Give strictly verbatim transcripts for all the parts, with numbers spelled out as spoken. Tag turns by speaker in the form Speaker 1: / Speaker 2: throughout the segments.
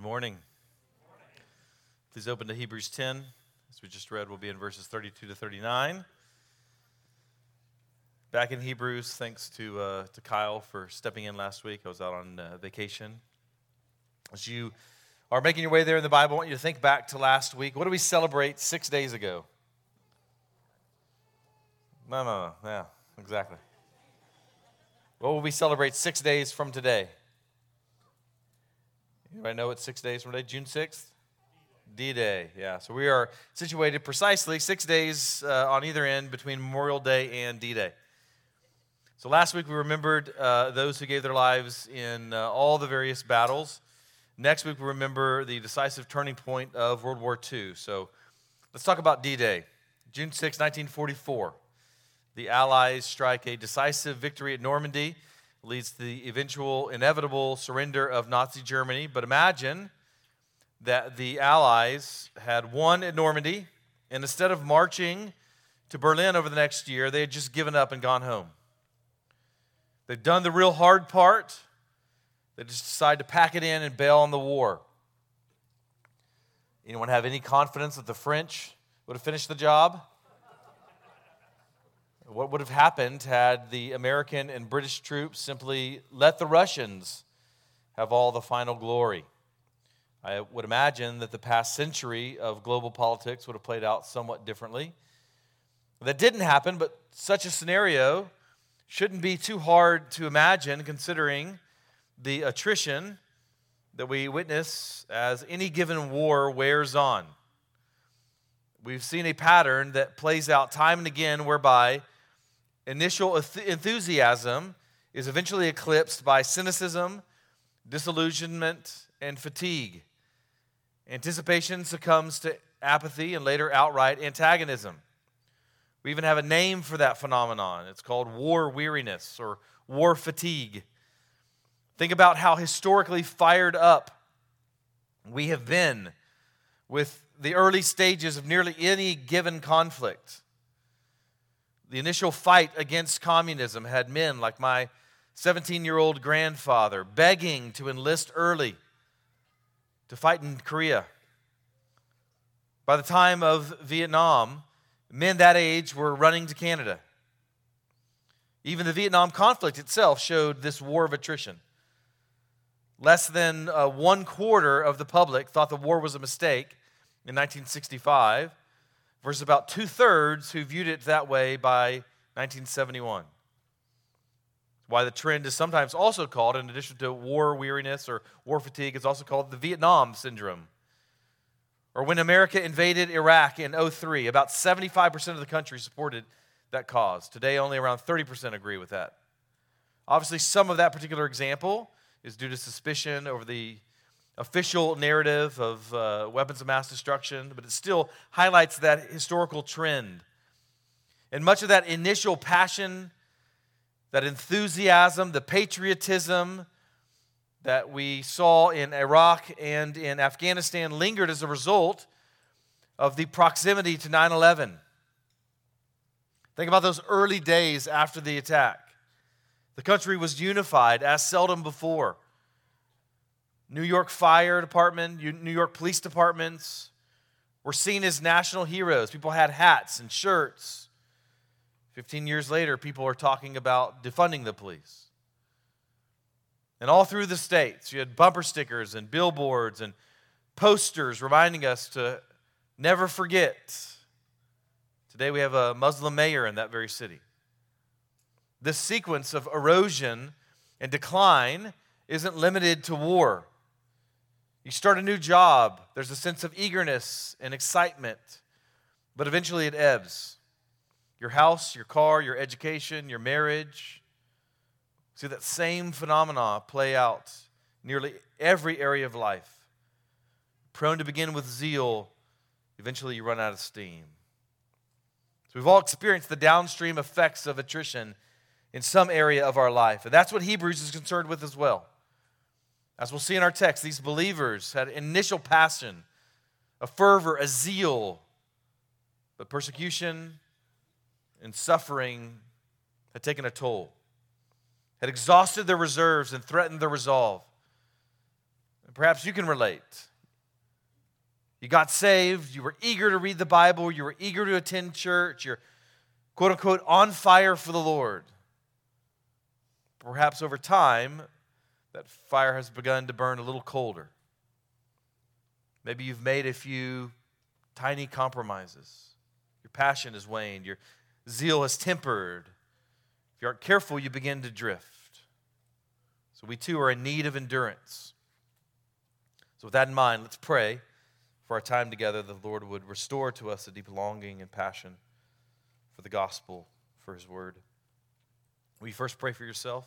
Speaker 1: morning. Please open to Hebrews ten. As we just read, we'll be in verses thirty-two to thirty-nine. Back in Hebrews, thanks to uh, to Kyle for stepping in last week. I was out on uh, vacation. As you are making your way there in the Bible, I want you to think back to last week. What did we celebrate six days ago? No, no, no. Yeah, exactly. What will we celebrate six days from today? Anybody know what six days from today? June sixth? D-Day, yeah. So we are situated precisely six days uh, on either end between Memorial Day and D-Day. So last week we remembered uh, those who gave their lives in uh, all the various battles. Next week we remember the decisive turning point of World War Two. So let's talk about D-Day. June sixth, nineteen forty-four. The Allies strike a decisive victory at Normandy. Leads to the eventual, inevitable surrender of Nazi Germany. But imagine that the Allies had won at Normandy, and instead of marching to Berlin over the next year, they had just given up and gone home. They've done the real hard part. They just decided to pack it in and bail on the war. Anyone have any confidence that the French would have finished the job? What would have happened had the American and British troops simply let the Russians have all the final glory? I would imagine that the past century of global politics would have played out somewhat differently. That didn't happen, but such a scenario shouldn't be too hard to imagine considering the attrition that we witness as any given war wears on. We've seen a pattern that plays out time and again whereby initial enthusiasm is eventually eclipsed by cynicism, disillusionment, and fatigue. Anticipation succumbs to apathy and later outright antagonism. We even have a name for that phenomenon. It's called war weariness or war fatigue. Think about how historically fired up we have been with the early stages of nearly any given conflict. The initial fight against communism had men like my seventeen-year-old grandfather begging to enlist early to fight in Korea. By the time of Vietnam, men that age were running to Canada. Even the Vietnam conflict itself showed this war of attrition. Less than uh, one quarter of the public thought the war was a mistake in nineteen sixty-five, versus about two-thirds who viewed it that way by nineteen seventy-one. Why the trend is sometimes also called, in addition to war weariness or war fatigue, it's also called the Vietnam syndrome. Or when America invaded Iraq in oh three, about seventy-five percent of the country supported that cause. Today, only around thirty percent agree with that. Obviously, some of that particular example is due to suspicion over the official narrative of uh, weapons of mass destruction, but it still highlights that historical trend. And much of that initial passion, that enthusiasm, the patriotism that we saw in Iraq and in Afghanistan lingered as a result of the proximity to nine eleven. Think about those early days after the attack. The country was unified as seldom before. New York Fire Department, New York Police Departments were seen as national heroes. People had hats and shirts. Fifteen years later, people are talking about defunding the police. And all through the states, you had bumper stickers and billboards and posters reminding us to never forget. Today we have a Muslim mayor in that very city. This sequence of erosion and decline isn't limited to war. You start a new job, there's a sense of eagerness and excitement, but eventually it ebbs. Your house, your car, your education, your marriage. See that same phenomena play out nearly every area of life. Prone to begin with zeal, eventually you run out of steam. So we've all experienced the downstream effects of attrition in some area of our life, and that's what Hebrews is concerned with as well. As we'll see in our text, these believers had initial passion, a fervor, a zeal, but persecution and suffering had taken a toll, had exhausted their reserves and threatened their resolve. perhaps you can relate. You got saved, you were eager to read the Bible, you were eager to attend church, you're quote unquote on fire for the Lord. Perhaps over time, that fire has begun to burn a little colder. Maybe you've made a few tiny compromises. Your passion has waned, your zeal has tempered. If you aren't careful, you begin to drift. So we too are in need of endurance. So with that in mind, let's pray for our time together that the Lord would restore to us a deep longing and passion for the gospel, for His word. Will you first pray for yourself?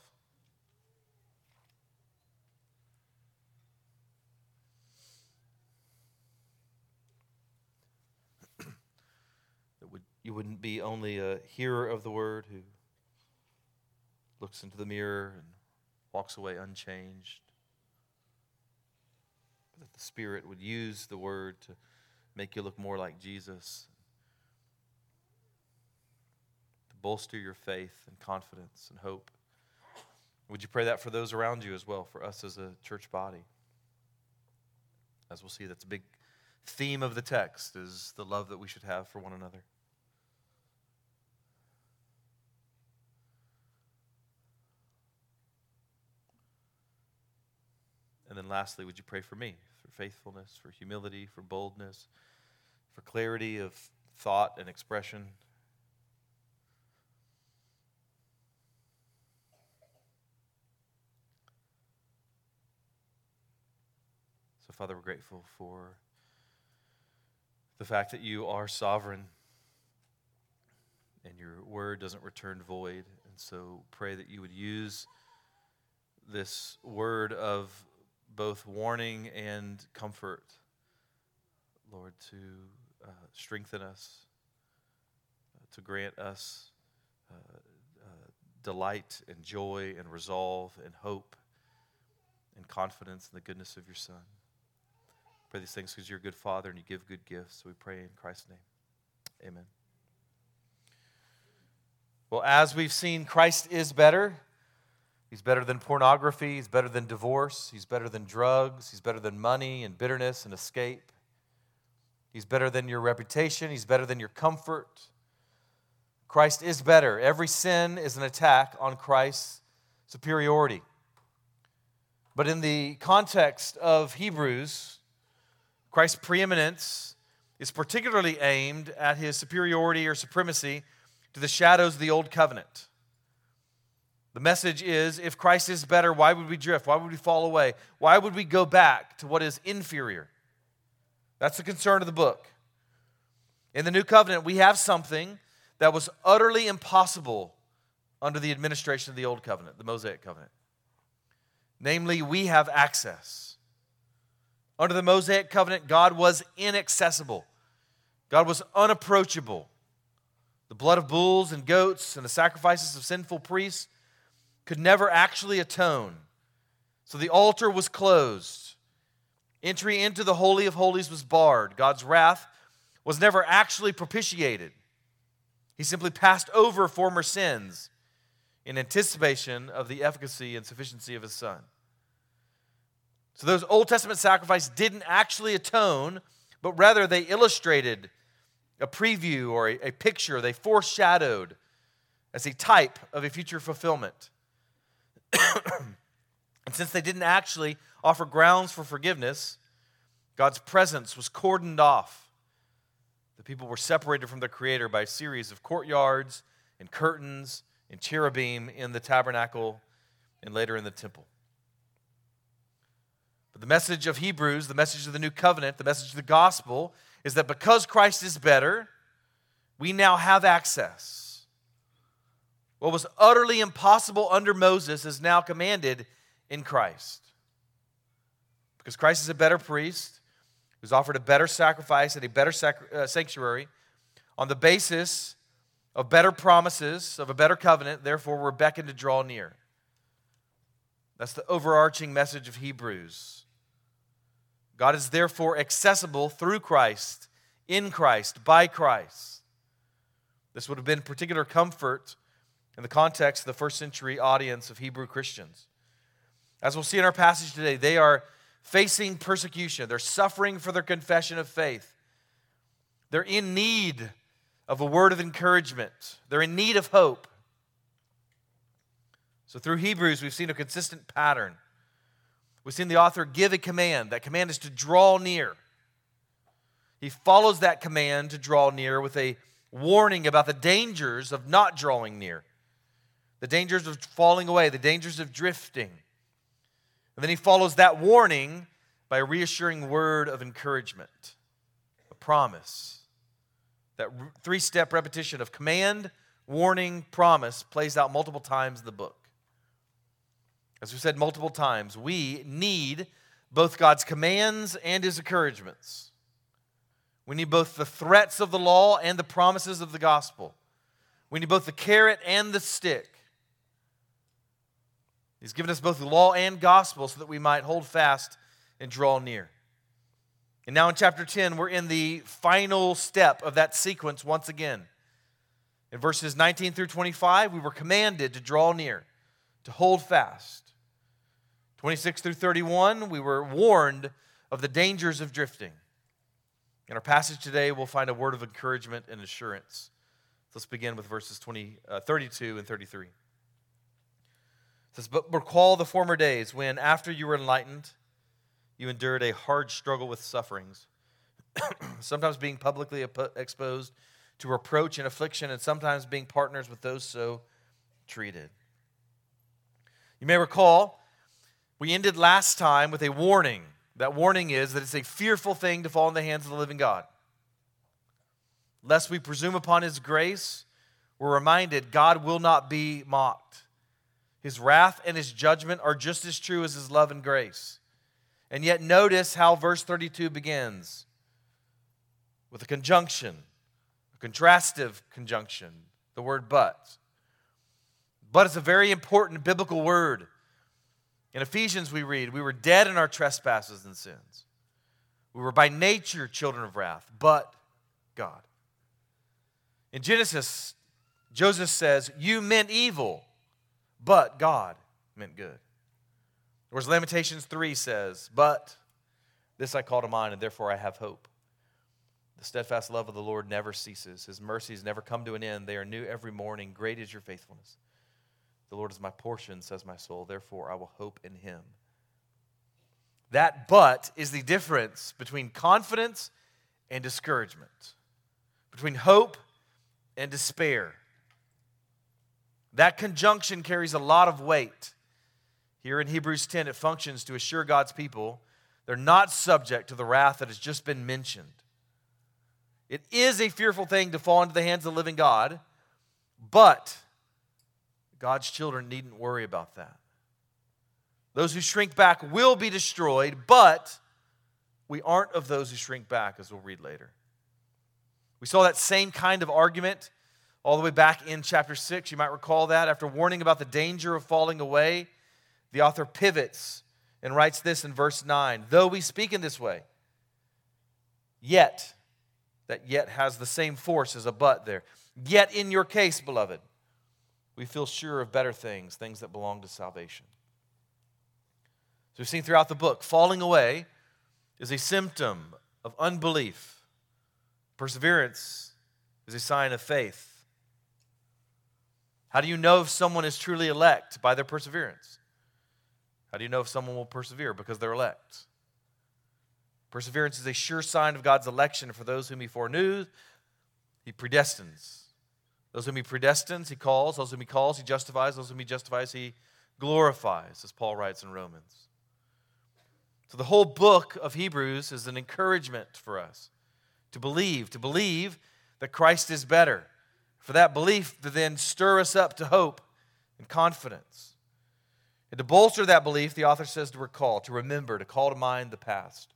Speaker 1: That would, you wouldn't be only a hearer of the word who looks into the mirror and walks away unchanged. But that the Spirit would use the word to make you look more like Jesus, to bolster your faith and confidence and hope. Would you pray that for those around you as well, for us as a church body? As we'll see, that's a big theme of the text, is the love that we should have for one another. And then lastly, would you pray for me, for faithfulness, for humility, for boldness, for clarity of thought and expression? So, Father, we're grateful for the fact that you are sovereign and your word doesn't return void. And so pray that you would use this word of both warning and comfort, Lord, to uh, strengthen us, uh, to grant us uh, uh, delight and joy and resolve and hope and confidence in the goodness of your Son. Pray these things because you're a good Father and you give good gifts. So we pray in Christ's name. Amen. Well, as we've seen, Christ is better. He's better than pornography. He's better than divorce. He's better than drugs. He's better than money and bitterness and escape. He's better than your reputation. He's better than your comfort. Christ is better. Every sin is an attack on Christ's superiority. But in the context of Hebrews, Christ's preeminence is particularly aimed at his superiority or supremacy to the shadows of the old covenant. The message is, if Christ is better, why would we drift? Why would we fall away? Why would we go back to what is inferior? That's the concern of the book. In the new covenant, we have something that was utterly impossible under the administration of the old covenant, the Mosaic covenant. Namely, we have access. Under the Mosaic covenant, God was inaccessible. God was unapproachable. The blood of bulls and goats and the sacrifices of sinful priests could never actually atone. So the altar was closed. Entry into the Holy of Holies was barred. God's wrath was never actually propitiated. He simply passed over former sins in anticipation of the efficacy and sufficiency of His Son. So those Old Testament sacrifices didn't actually atone, but rather they illustrated a preview or a, a picture. They foreshadowed as a type of a future fulfillment. And since they didn't actually offer grounds for forgiveness, God's presence was cordoned off. The people were separated from their Creator by a series of courtyards and curtains and cherubim in the tabernacle and later in the temple. But the message of Hebrews, the message of the new covenant, the message of the gospel is that because Christ is better, we now have access. What was utterly impossible under Moses is now commanded in Christ. Because Christ is a better priest who's offered a better sacrifice and a better sac- uh, sanctuary on the basis of better promises, of a better covenant, therefore we're beckoned to draw near. That's the overarching message of Hebrews. God is therefore accessible through Christ, in Christ, by Christ. This would have been particular comfort in the context of the first century audience of Hebrew Christians. As we'll see in our passage today, they are facing persecution. They're suffering for their confession of faith. They're in need of a word of encouragement. They're in need of hope. So through Hebrews, we've seen a consistent pattern. We've seen the author give a command. That command is to draw near. He follows that command to draw near with a warning about the dangers of not drawing near, the dangers of falling away, the dangers of drifting. And then he follows that warning by a reassuring word of encouragement, a promise. That three-step repetition of command, warning, promise plays out multiple times in the book. As we said multiple times, we need both God's commands and His encouragements. We need both the threats of the law and the promises of the gospel. We need both the carrot and the stick. He's given us both the law and gospel so that we might hold fast and draw near. And now in chapter ten, we're in the final step of that sequence once again. In verses nineteen through twenty-five, we were commanded to draw near, to hold fast. twenty-six through thirty-one, we were warned of the dangers of drifting. In our passage today, we'll find a word of encouragement and assurance. Let's begin with verses twenty, uh, thirty-two and thirty-three. It says, "But recall the former days when, after you were enlightened, you endured a hard struggle with sufferings, sometimes being publicly exposed to reproach and affliction, and sometimes being partners with those so treated." You may recall, we ended last time with a warning. That warning is that it's a fearful thing to fall in the hands of the living God. Lest we presume upon His grace, we're reminded God will not be mocked. His wrath and His judgment are just as true as His love and grace. And yet notice how verse thirty-two begins with a conjunction, a contrastive conjunction, the word but. But is a very important biblical word. In Ephesians we read, we were dead in our trespasses and sins. We were by nature children of wrath, but God. In Genesis, Joseph says, you meant evil, but God meant good. Whereas Lamentations three says, but this I call to mind, and therefore I have hope. The steadfast love of the Lord never ceases. His mercies never come to an end. They are new every morning. Great is your faithfulness. The Lord is my portion, says my soul. Therefore, I will hope in Him. That but is the difference between confidence and discouragement, between hope and despair. That conjunction carries a lot of weight. Here in Hebrews ten, it functions to assure God's people they're not subject to the wrath that has just been mentioned. It is a fearful thing to fall into the hands of the living God, but God's children needn't worry about that. Those who shrink back will be destroyed, but we aren't of those who shrink back, as we'll read later. We saw that same kind of argument all the way back in chapter six. You might recall that. After warning about the danger of falling away, the author pivots and writes this in verse nine. Though we speak in this way, yet, that yet has the same force as a but there. Yet in your case, beloved, we feel sure of better things, things that belong to salvation. So we've seen throughout the book, falling away is a symptom of unbelief. Perseverance is a sign of faith. How do you know if someone is truly elect? By their perseverance. How do you know if someone will persevere? Because they're elect. Perseverance is a sure sign of God's election for those whom He foreknew, He predestines. Those whom He predestines, He calls. Those whom He calls, He justifies. Those whom He justifies, He glorifies, as Paul writes in Romans. So the whole book of Hebrews is an encouragement for us to believe, to believe that Christ is better. For that belief to then stir us up to hope and confidence. And to bolster that belief, the author says to recall, to remember, to call to mind the past.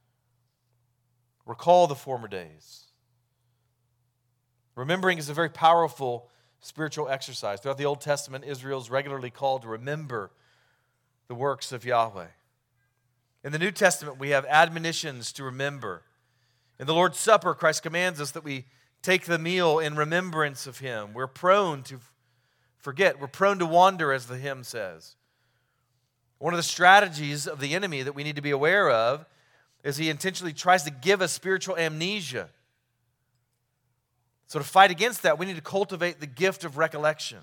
Speaker 1: Recall the former days. Remembering is a very powerful spiritual exercise. Throughout the Old Testament, Israel is regularly called to remember the works of Yahweh. In the New Testament, we have admonitions to remember. In the Lord's Supper, Christ commands us that we take the meal in remembrance of Him. We're prone to forget. We're prone to wander, as the hymn says. One of the strategies of the enemy that we need to be aware of is he intentionally tries to give us spiritual amnesia. So to fight against that, we need to cultivate the gift of recollection.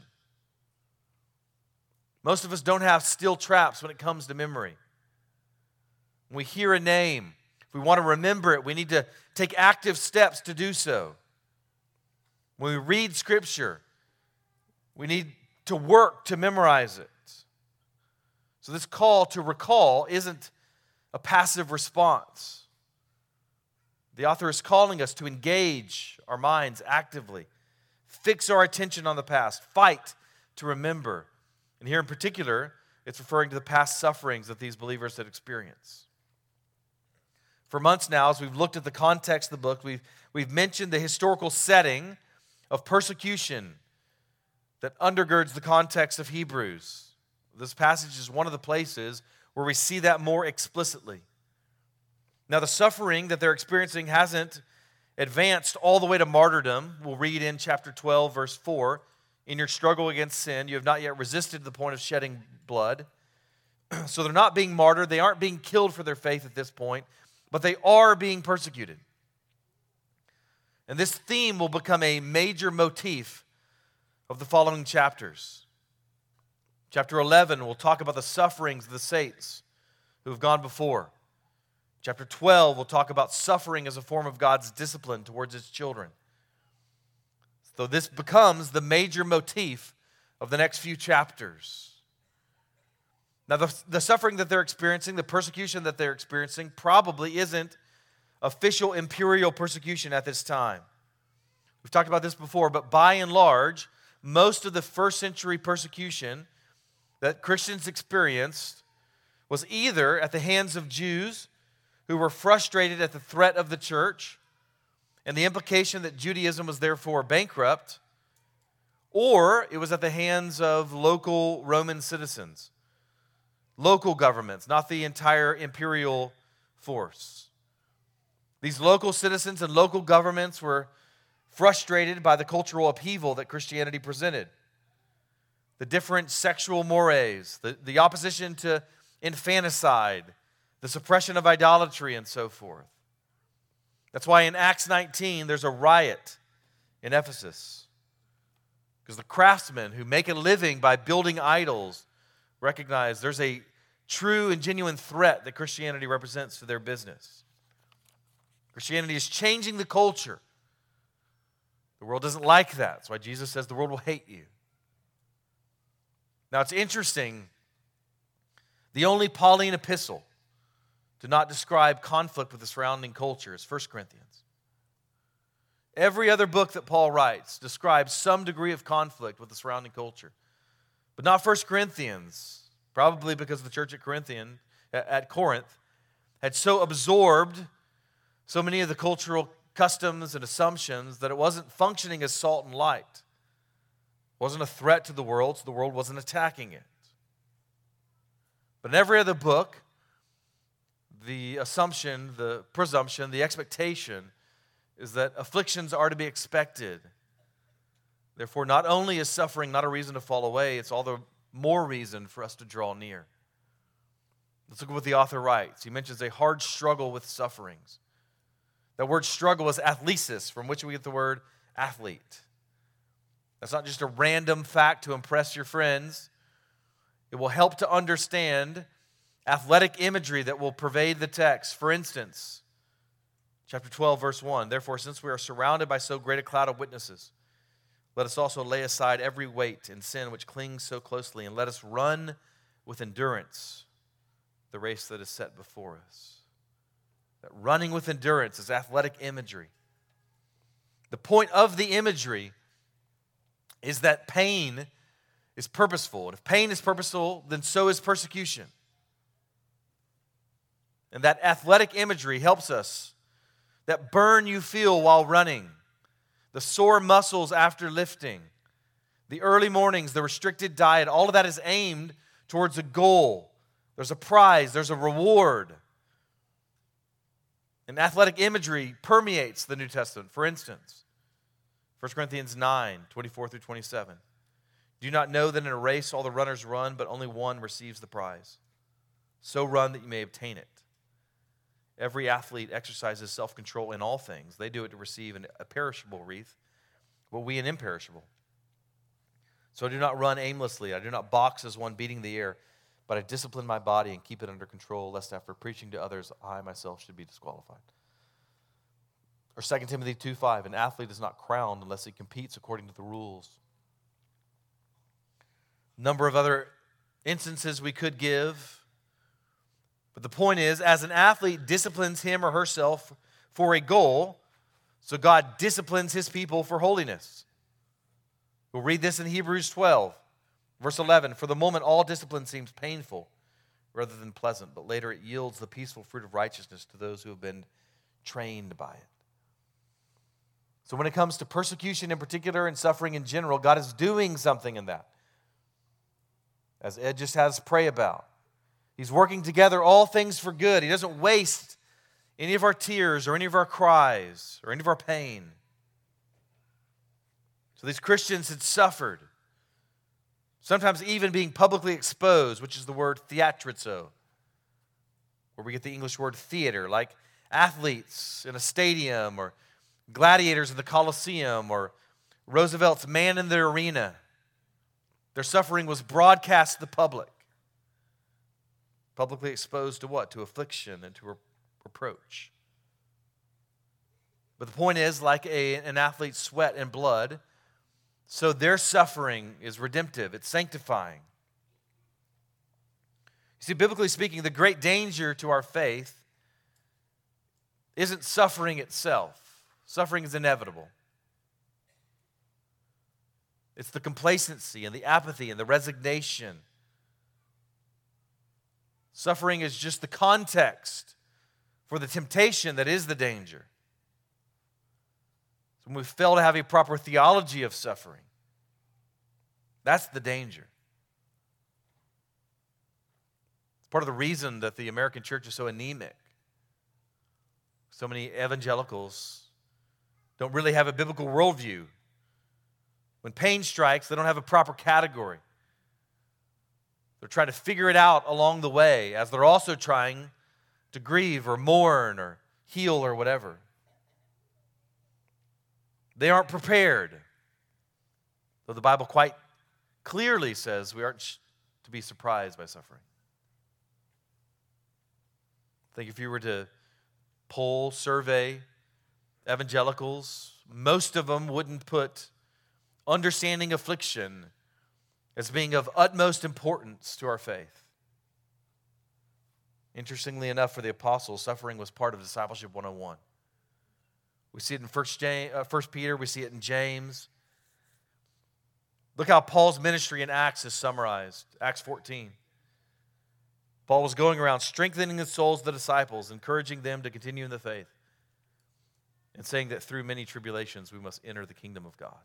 Speaker 1: Most of us don't have steel traps when it comes to memory. When we hear a name, if we want to remember it, we need to take active steps to do so. When we read Scripture, we need to work to memorize it. So this call to recall isn't a passive response. The author is calling us to engage our minds actively, fix our attention on the past, fight to remember. And here in particular, it's referring to the past sufferings that these believers had experienced. For months now, as we've looked at the context of the book, we've, we've mentioned the historical setting of persecution that undergirds the context of Hebrews. This passage is one of the places where we see that more explicitly. Now, the suffering that they're experiencing hasn't advanced all the way to martyrdom. We'll read in chapter twelve, verse four. In your struggle against sin, you have not yet resisted the point of shedding blood. So they're not being martyred. They aren't being killed for their faith at this point, but they are being persecuted. And this theme will become a major motif of the following chapters. Chapter eleven will talk about the sufferings of the saints who have gone before. Chapter twelve will talk about suffering as a form of God's discipline towards His children. So this becomes the major motif of the next few chapters. Now, the, the suffering that they're experiencing, the persecution that they're experiencing, probably isn't official imperial persecution at this time. We've talked about this before, but by and large, most of the first century persecution that Christians experienced was either at the hands of Jews who were frustrated at the threat of the church and the implication that Judaism was therefore bankrupt, or it was at the hands of local Roman citizens, local governments, not the entire imperial force. These local citizens and local governments were frustrated by the cultural upheaval that Christianity presented. The different sexual mores, the, the opposition to infanticide, the suppression of idolatry, and so forth. That's why in Acts nineteen, there's a riot in Ephesus. Because the craftsmen who make a living by building idols recognize there's a true and genuine threat that Christianity represents to their business. Christianity is changing the culture. The world doesn't like that. That's why Jesus says the world will hate you. Now, it's interesting. The only Pauline epistle to not describe conflict with the surrounding culture is First Corinthians. Every other book that Paul writes describes some degree of conflict with the surrounding culture, but not First Corinthians, probably because the church at Corinthian, at Corinth had so absorbed so many of the cultural customs and assumptions that it wasn't functioning as salt and light. It wasn't a threat to the world, so the world wasn't attacking it. But in every other book, the assumption, the presumption, the expectation is that afflictions are to be expected. Therefore, not only is suffering not a reason to fall away, it's all the more reason for us to draw near. Let's look at what the author writes. He mentions a hard struggle with sufferings. That word struggle is athlesis, from which we get the word athlete. That's not just a random fact to impress your friends. It will help to understand athletic imagery that will pervade the text. For instance, chapter twelve, verse one, therefore, since we are surrounded by so great a cloud of witnesses, let us also lay aside every weight and sin which clings so closely, and let us run with endurance the race that is set before us. That running with endurance is athletic imagery. The point of the imagery is that pain is purposeful. And if pain is purposeful, then so is persecution. And that athletic imagery helps us. That burn you feel while running, the sore muscles after lifting, the early mornings, the restricted diet, all of that is aimed towards a goal. There's a prize, there's a reward. And athletic imagery permeates the New Testament. For instance, First Corinthians nine, twenty-four through twenty-seven. Do you not know that in a race all the runners run, but only one receives the prize? So run that you may obtain it. Every athlete exercises self-control in all things. They do it to receive an, a perishable wreath, but we an imperishable. So I do not run aimlessly. I do not box as one beating the air, but I discipline my body and keep it under control, lest after preaching to others, I myself should be disqualified. Or Second Timothy two five, an athlete is not crowned unless he competes according to the rules. Number of other instances we could give. But the point is, as an athlete disciplines him or herself for a goal, so God disciplines his people for holiness. We'll read this in Hebrews twelve, verse eleven. For the moment, all discipline seems painful rather than pleasant, but later it yields the peaceful fruit of righteousness to those who have been trained by it. So when it comes to persecution in particular and suffering in general, God is doing something in that. As Ed just has us pray about. He's working together all things for good. He doesn't waste any of our tears or any of our cries or any of our pain. So these Christians had suffered, sometimes even being publicly exposed, which is the word theatrizo, where we get the English word theater, like athletes in a stadium or gladiators in the Colosseum or Roosevelt's Man in the Arena. Their suffering was broadcast to the public. Publicly exposed to what? To affliction and to re- reproach. But the point is, like a, an athlete's sweat and blood, so their suffering is redemptive. It's sanctifying. You see, biblically speaking, the great danger to our faith isn't suffering itself. Suffering is inevitable. It's the complacency and the apathy and the resignation. Suffering is just the context for the temptation that is the danger. So when we fail to have a proper theology of suffering, that's the danger. It's part of the reason that the American church is so anemic. So many evangelicals don't really have a biblical worldview. When pain strikes, they don't have a proper category. They're trying to figure it out along the way as they're also trying to grieve or mourn or heal or whatever. They aren't prepared. Though the Bible quite clearly says we aren't to be surprised by suffering. I think if you were to poll, survey evangelicals, most of them wouldn't put understanding affliction as being of utmost importance to our faith. Interestingly enough, for the apostles, suffering was part of discipleship one oh one. We see it in First Peter, we see it in James. Look how Paul's ministry in Acts is summarized. Acts fourteen. Paul was going around strengthening the souls of the disciples, encouraging them to continue in the faith, and saying that through many tribulations we must enter the kingdom of God.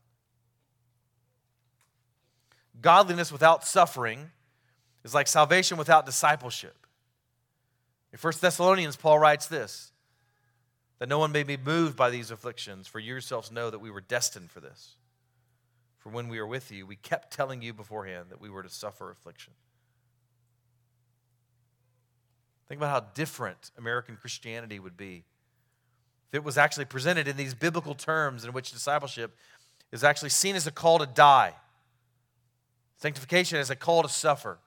Speaker 1: Godliness without suffering is like salvation without discipleship. In First Thessalonians, Paul writes this, that no one may be moved by these afflictions, for you yourselves know that we were destined for this. For when we were with you, we kept telling you beforehand that we were to suffer affliction. Think about how different American Christianity would be if it was actually presented in these biblical terms in which discipleship is actually seen as a call to die. Sanctification as a call to suffer.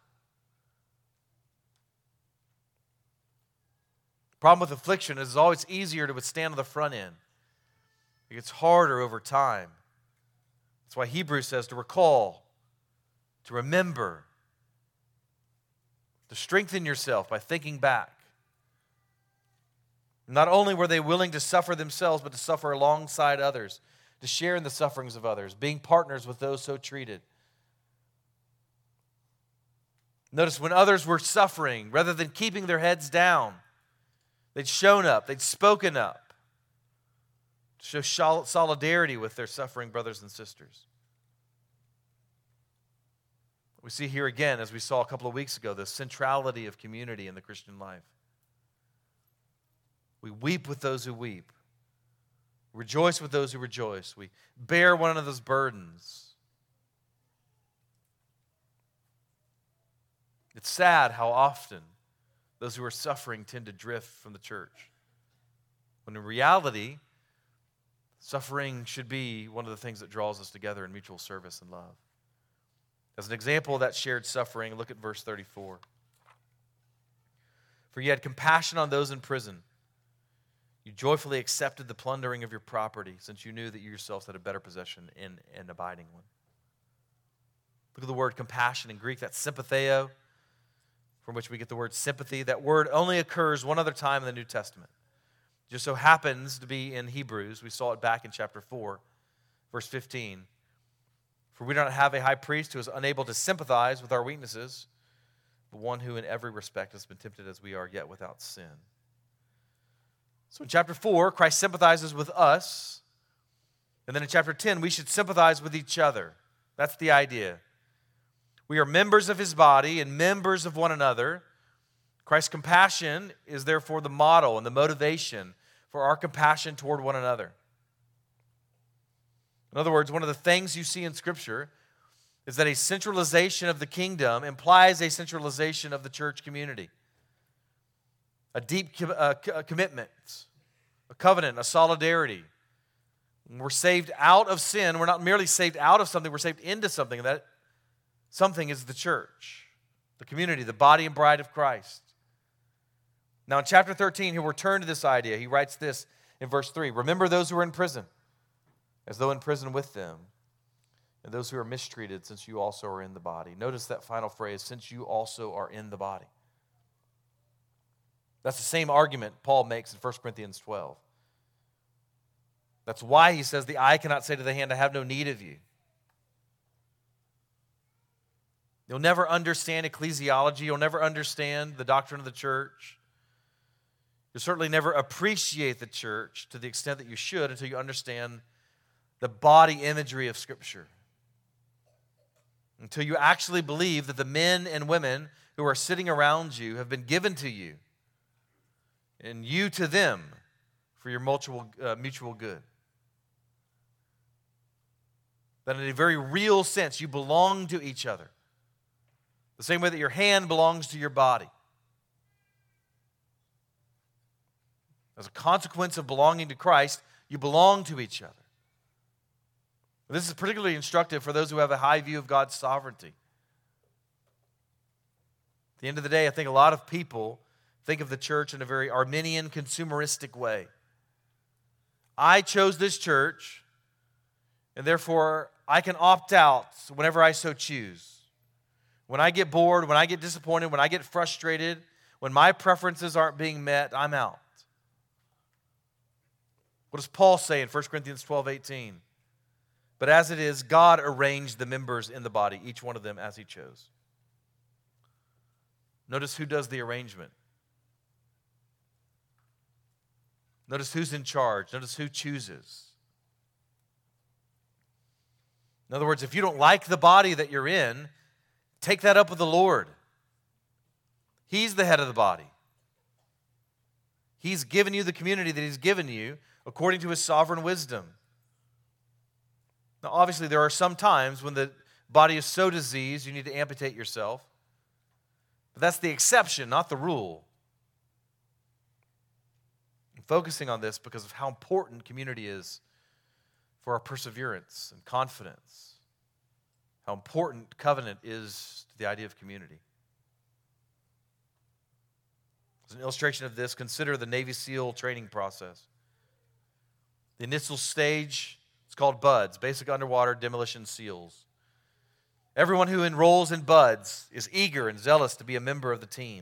Speaker 1: The problem with affliction is it's always easier to withstand on the front end. It gets harder over time. That's why Hebrews says to recall, to remember, to strengthen yourself by thinking back. Not only were they willing to suffer themselves, but to suffer alongside others, to share in the sufferings of others, being partners with those so treated. Notice when others were suffering, rather than keeping their heads down, they'd shown up, they'd spoken up to show solidarity with their suffering brothers and sisters. We see here again, as we saw a couple of weeks ago, the centrality of community in the Christian life. We weep with those who weep. Rejoice with those who rejoice. We bear one another's burdens. It's sad how often Those who are suffering tend to drift from the church. When in reality, suffering should be one of the things that draws us together in mutual service and love. As an example of that shared suffering, look at verse thirty-four. For you had compassion on those in prison. You joyfully accepted the plundering of your property, since you knew that you yourselves had a better possession in an abiding one. Look at the word compassion in Greek. That's sympatheo, from which we get the word sympathy. That word only occurs one other time in the New Testament. It just so happens to be in Hebrews. We saw it back in chapter four, verse fifteen. For we do not have a high priest who is unable to sympathize with our weaknesses, but one who in every respect has been tempted as we are, yet without sin. So in chapter four, Christ sympathizes with us. And then in chapter ten, we should sympathize with each other. That's the idea. We are members of his body and members of one another. Christ's compassion is therefore the model and the motivation for our compassion toward one another. In other words, one of the things you see in Scripture is that a centralization of the kingdom implies a centralization of the church community. A deep uh, commitment, a covenant, a solidarity. When we're saved out of sin, we're not merely saved out of something, we're saved into something. And that something is the church, the community, the body and bride of Christ. Now in chapter thirteen, he'll return to this idea. He writes this in verse three. Remember those who are in prison, as though in prison with them, and those who are mistreated, since you also are in the body. Notice that final phrase, since you also are in the body. That's the same argument Paul makes in First Corinthians twelve. That's why he says, the eye cannot say to the hand, I have no need of you. You'll never understand ecclesiology. You'll never understand the doctrine of the church. You'll certainly never appreciate the church to the extent that you should until you understand the body imagery of Scripture. Until you actually believe that the men and women who are sitting around you have been given to you, and you to them for your mutual, uh, mutual good. That in a very real sense, you belong to each other. The same way that your hand belongs to your body. As a consequence of belonging to Christ, you belong to each other. This is particularly instructive for those who have a high view of God's sovereignty. At the end of the day, I think a lot of people think of the church in a very Arminian, consumeristic way. I chose this church, and therefore I can opt out whenever I so choose. When I get bored, when I get disappointed, when I get frustrated, when my preferences aren't being met, I'm out. What does Paul say in First Corinthians twelve eighteen? But as it is, God arranged the members in the body, each one of them as he chose. Notice who does the arrangement. Notice who's in charge. Notice who chooses. In other words, if you don't like the body that you're in, take that up with the Lord. He's the head of the body. He's given you the community that he's given you according to his sovereign wisdom. Now, obviously, there are some times when the body is so diseased you need to amputate yourself. But that's the exception, not the rule. I'm focusing on this because of how important community is for our perseverance and confidence. How important covenant is to the idea of community. As an illustration of this, consider the Navy SEAL training process. The initial stage, it's called BUDS, Basic Underwater Demolition SEALs. Everyone who enrolls in BUDS is eager and zealous to be a member of the team.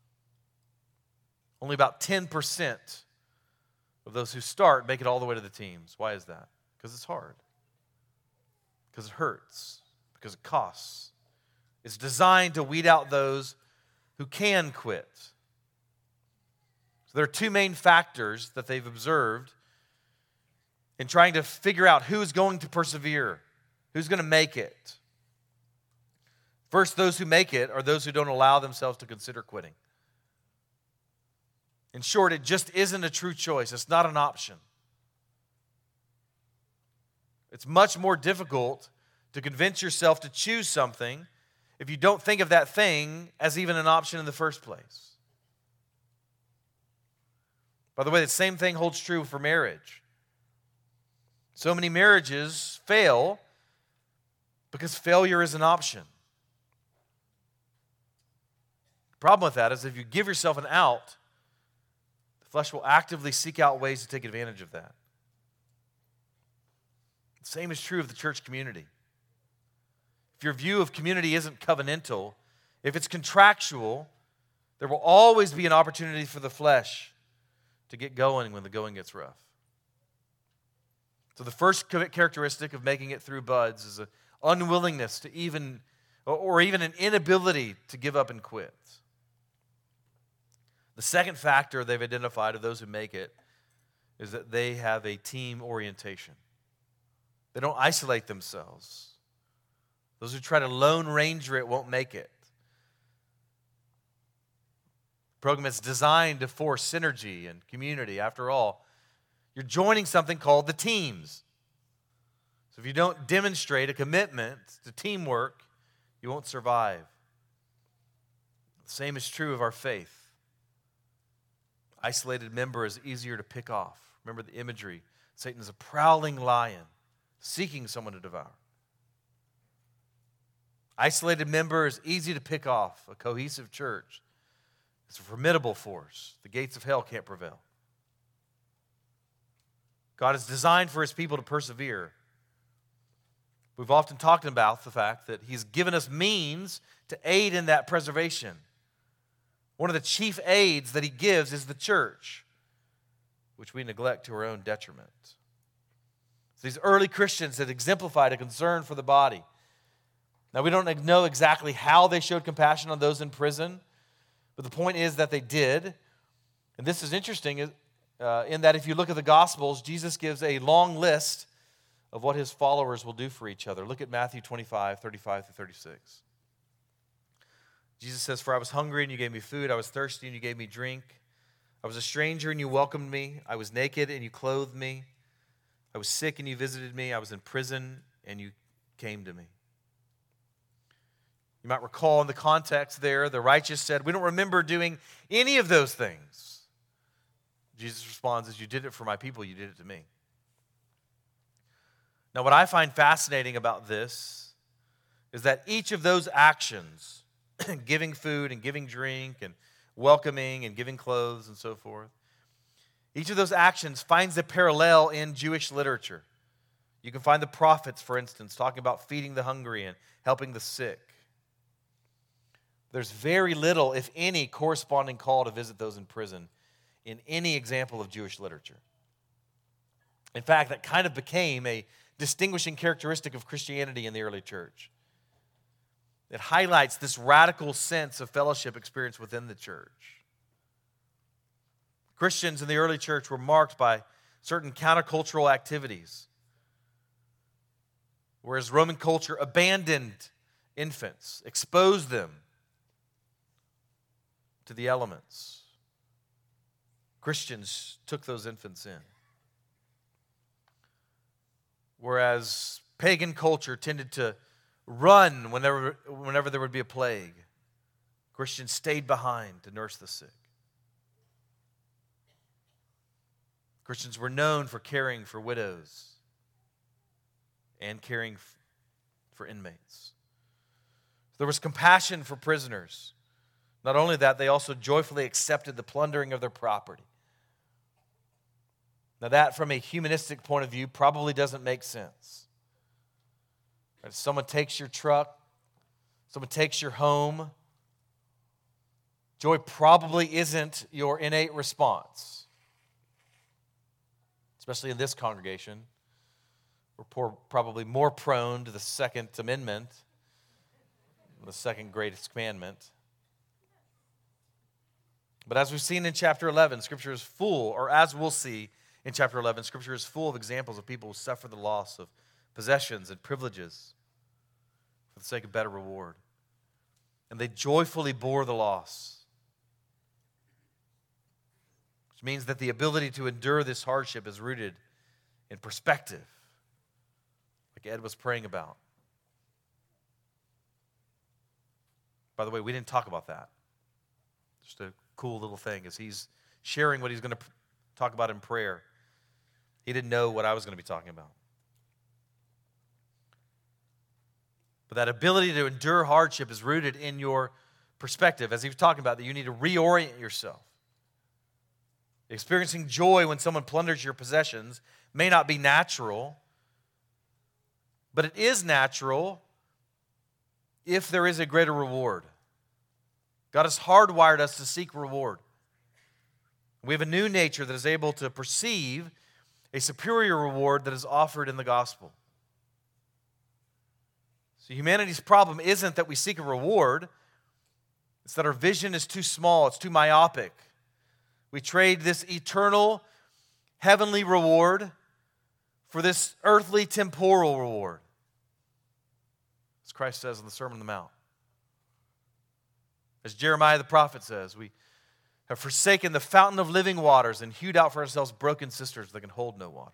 Speaker 1: Only about ten percent of those who start make it all the way to the teams. Why is that? Because it's hard. Because it hurts. Because it costs. It's designed to weed out those who can quit. So there are two main factors that they've observed in trying to figure out who's going to persevere, who's going to make it. First, those who make it are those who don't allow themselves to consider quitting. In short, it just isn't a true choice. It's not an option. It's much more difficult to convince yourself to choose something if you don't think of that thing as even an option in the first place. By the way, the same thing holds true for marriage. So many marriages fail because failure is an option. The problem with that is if you give yourself an out, the flesh will actively seek out ways to take advantage of that. The same is true of the church community. If your view of community isn't covenantal, if it's contractual, there will always be an opportunity for the flesh to get going when the going gets rough. So the first characteristic of making it through buds is an unwillingness to even, or even an inability to give up and quit. The second factor they've identified of those who make it is that they have a team orientation. They don't isolate themselves. Those who try to lone ranger it won't make it. The program is designed to force synergy and community. After all, you're joining something called the teams. So if you don't demonstrate a commitment to teamwork, you won't survive. The same is true of our faith. Isolated member is easier to pick off. Remember the imagery. Satan is a prowling lion seeking someone to devour. Isolated member is easy to pick off. A cohesive church is a formidable force. The gates of hell can't prevail. God is designed for his people to persevere. We've often talked about the fact that he's given us means to aid in that preservation. One of the chief aids that he gives is the church, which we neglect to our own detriment. So these early Christians had exemplified a concern for the body. Now, we don't know exactly how they showed compassion on those in prison, but the point is that they did. And this is interesting uh, in that if you look at the Gospels, Jesus gives a long list of what his followers will do for each other. Look at Matthew twenty-five, thirty-five through thirty-six. Jesus says, "For I was hungry and you gave me food. I was thirsty and you gave me drink. I was a stranger and you welcomed me. I was naked and you clothed me. I was sick and you visited me. I was in prison and you came to me." You might recall in the context there, the righteous said, "We don't remember doing any of those things." Jesus responds, "As you did it for my people, you did it to me." Now, what I find fascinating about this is that each of those actions, giving food and giving drink and welcoming and giving clothes and so forth, each of those actions finds a parallel in Jewish literature. You can find the prophets, for instance, talking about feeding the hungry and helping the sick. There's very little, if any, corresponding call to visit those in prison in any example of Jewish literature. In fact, that kind of became a distinguishing characteristic of Christianity in the early church. It highlights this radical sense of fellowship experience within the church. Christians in the early church were marked by certain countercultural activities, whereas Roman culture abandoned infants, exposed them to the elements. Christians took those infants in. Whereas pagan culture tended to run whenever, whenever there would be a plague, Christians stayed behind to nurse the sick. Christians were known for caring for widows and caring for inmates. There was compassion for prisoners. Not only that, they also joyfully accepted the plundering of their property. Now that, from a humanistic point of view, probably doesn't make sense. If someone takes your truck, someone takes your home, joy probably isn't your innate response. Especially in this congregation, we're poor, probably more prone to the Second Amendment, the second greatest commandment. But as we've seen in chapter eleven, Scripture is full, or as we'll see in chapter eleven, Scripture is full of examples of people who suffer the loss of possessions and privileges for the sake of better reward. And they joyfully bore the loss, which means that the ability to endure this hardship is rooted in perspective, like Ed was praying about. By the way, we didn't talk about that. Just a cool little thing as he's sharing what he's going to talk about in prayer. He didn't know what I was going to be talking about. But that ability to endure hardship is rooted in your perspective. As he was talking about, that you need to reorient yourself. Experiencing joy when someone plunders your possessions may not be natural, but it is natural if there is a greater reward. God has hardwired us to seek reward. We have a new nature that is able to perceive a superior reward that is offered in the gospel. So humanity's problem isn't that we seek a reward. It's that our vision is too small. It's too myopic. We trade this eternal, heavenly reward for this earthly, temporal reward. As Christ says in the Sermon on the Mount. As Jeremiah the prophet says, we have forsaken the fountain of living waters and hewed out for ourselves broken cisterns that can hold no water.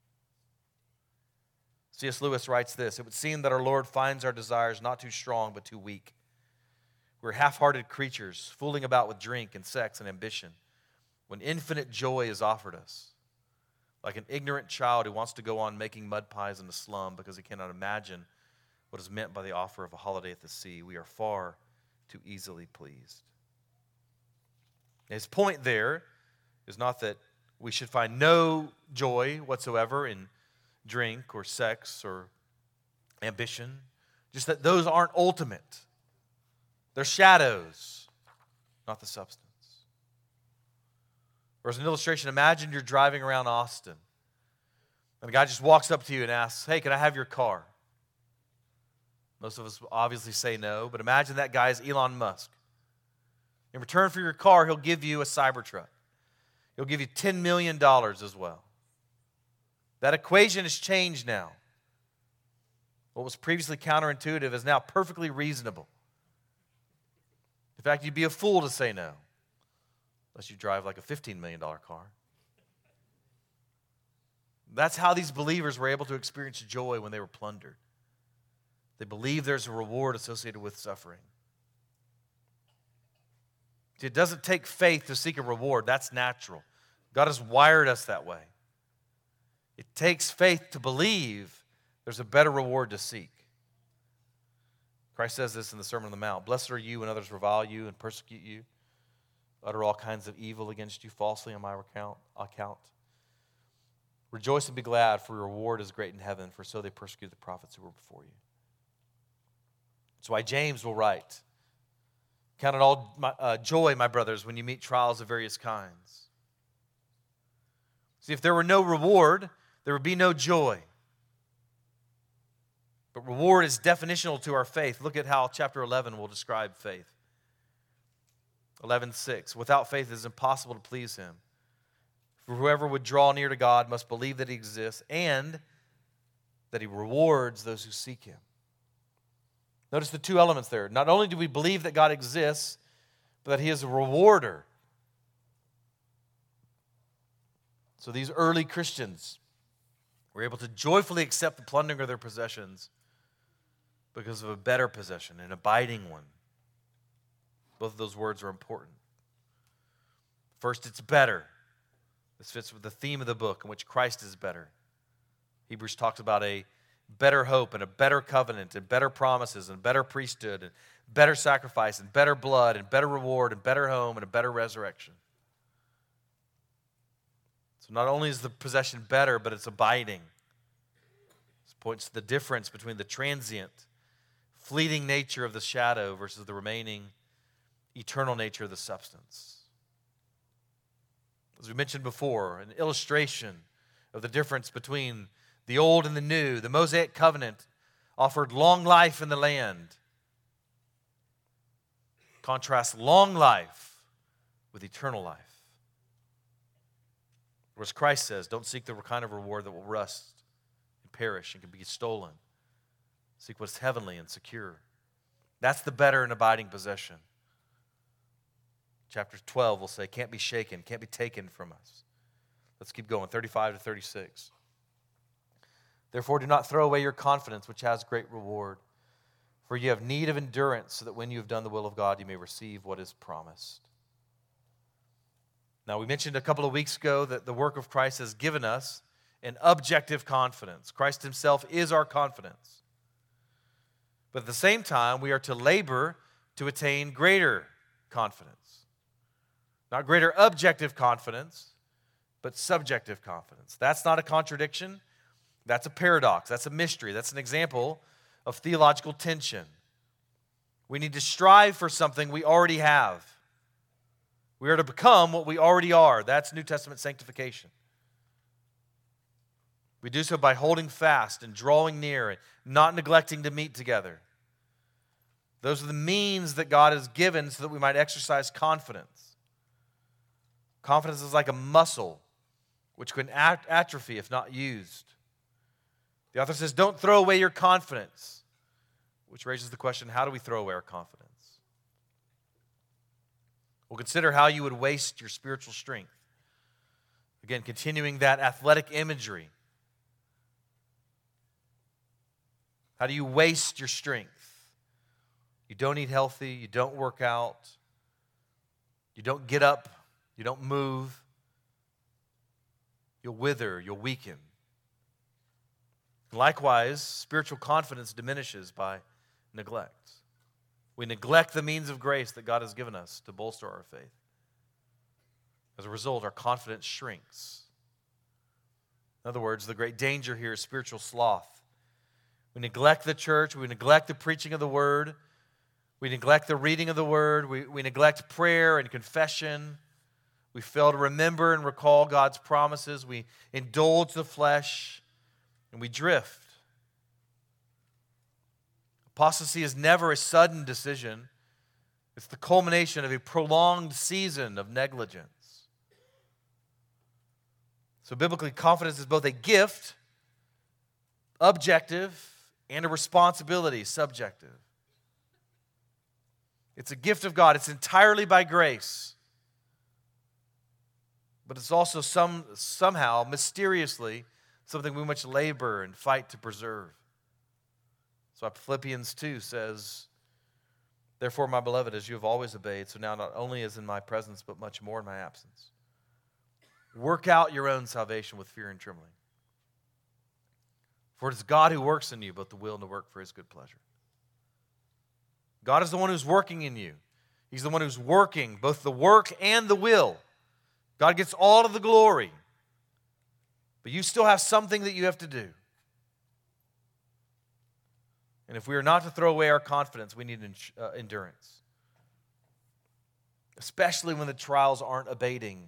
Speaker 1: C S Lewis writes this: it would seem that our Lord finds our desires not too strong but too weak. We're half-hearted creatures, fooling about with drink and sex and ambition, when infinite joy is offered us. Like an ignorant child who wants to go on making mud pies in the slum because he cannot imagine what is meant by the offer of a holiday at the sea, we are far too easily pleased. His point there is not that we should find no joy whatsoever in drink or sex or ambition, just that those aren't ultimate. They're shadows, not the substance. Or as an illustration, imagine you're driving around Austin and a guy just walks up to you and asks, hey, can I have your car? Most of us obviously say no, but imagine that guy is Elon Musk. In return for your car, he'll give you a Cybertruck. He'll give you ten million dollars as well. That equation has changed now. What was previously counterintuitive is now perfectly reasonable. In fact, you'd be a fool to say no, unless you drive like a fifteen million dollars car. That's how these believers were able to experience joy when they were plundered. They believe there's a reward associated with suffering. See, it doesn't take faith to seek a reward. That's natural. God has wired us that way. It takes faith to believe there's a better reward to seek. Christ says this in the Sermon on the Mount. Blessed are you when others revile you and persecute you, utter all kinds of evil against you falsely on my account. account. Rejoice and be glad, for your reward is great in heaven, for so they persecuted the prophets who were before you. That's why James will write, count it all my, uh, joy, my brothers, when you meet trials of various kinds. See, if there were no reward, there would be no joy. But reward is definitional to our faith. Look at how chapter eleven will describe faith. eleven six, without faith it is impossible to please him. For whoever would draw near to God must believe that he exists and that he rewards those who seek him. Notice the two elements there. Not only do we believe that God exists, but that he is a rewarder. So these early Christians were able to joyfully accept the plundering of their possessions because of a better possession, an abiding one. Both of those words are important. First, it's better. This fits with the theme of the book in which Christ is better. Hebrews talks about a better hope and a better covenant and better promises and better priesthood and better sacrifice and better blood and better reward and better home and a better resurrection. So not only is the possession better, but it's abiding. This points to the difference between the transient, fleeting nature of the shadow versus the remaining eternal nature of the substance. As we mentioned before, an illustration of the difference between the old and the new. The Mosaic covenant offered long life in the land. Contrast long life with eternal life. Whereas Christ says, don't seek the kind of reward that will rust and perish and can be stolen. Seek what's heavenly and secure. That's the better and abiding possession. Chapter twelve will say, can't be shaken, can't be taken from us. Let's keep going, thirty-five to thirty-six. Therefore, do not throw away your confidence, which has great reward. For you have need of endurance, so that when you have done the will of God, you may receive what is promised. Now, we mentioned a couple of weeks ago that the work of Christ has given us an objective confidence. Christ himself is our confidence. But at the same time, we are to labor to attain greater confidence. Not greater objective confidence, but subjective confidence. That's not a contradiction. That's a paradox. That's a mystery. That's an example of theological tension. We need to strive for something we already have. We are to become what we already are. That's New Testament sanctification. We do so by holding fast and drawing near and not neglecting to meet together. Those are the means that God has given so that we might exercise confidence. Confidence is like a muscle which can atrophy if not used. The author says, don't throw away your confidence, which raises the question, how do we throw away our confidence? Well, consider how you would waste your spiritual strength. Again, continuing that athletic imagery. How do you waste your strength? You don't eat healthy, you don't work out, you don't get up, you don't move. You'll wither, you'll weaken. Likewise, spiritual confidence diminishes by neglect. We neglect the means of grace that God has given us to bolster our faith. As a result, our confidence shrinks. In other words, the great danger here is spiritual sloth. We neglect the church, we neglect the preaching of the word, we neglect the reading of the word, we, we neglect prayer and confession. We fail to remember and recall God's promises. We indulge the flesh, and we drift. Apostasy is never a sudden decision. It's the culmination of a prolonged season of negligence. So biblically, confidence is both a gift, objective, and a responsibility, subjective. It's a gift of God. It's entirely by grace. But it's also some, somehow, mysteriously, something we must labor and fight to preserve. So Philippians two says, therefore, my beloved, as you have always obeyed, so now not only as in my presence, but much more in my absence. Work out your own salvation with fear and trembling. For it is God who works in you, both the will and the work for his good pleasure. God is the one who's working in you. He's the one who's working both the work and the will. God gets all of the glory. But you still have something that you have to do. And if we are not to throw away our confidence, we need uh, endurance. Especially when the trials aren't abating.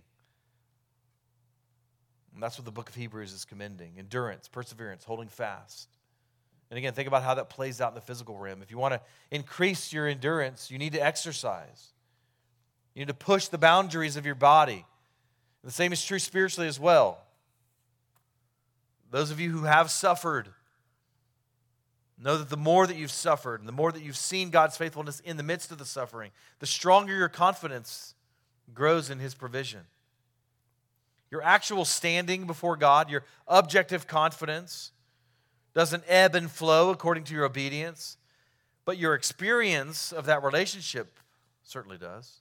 Speaker 1: And that's what the book of Hebrews is commending. Endurance, perseverance, holding fast. And again, think about how that plays out in the physical realm. If you want to increase your endurance, you need to exercise. You need to push the boundaries of your body. The same is true spiritually as well. Those of you who have suffered, know that the more that you've suffered and the more that you've seen God's faithfulness in the midst of the suffering, the stronger your confidence grows in his provision. Your actual standing before God, your objective confidence, doesn't ebb and flow according to your obedience, but your experience of that relationship certainly does.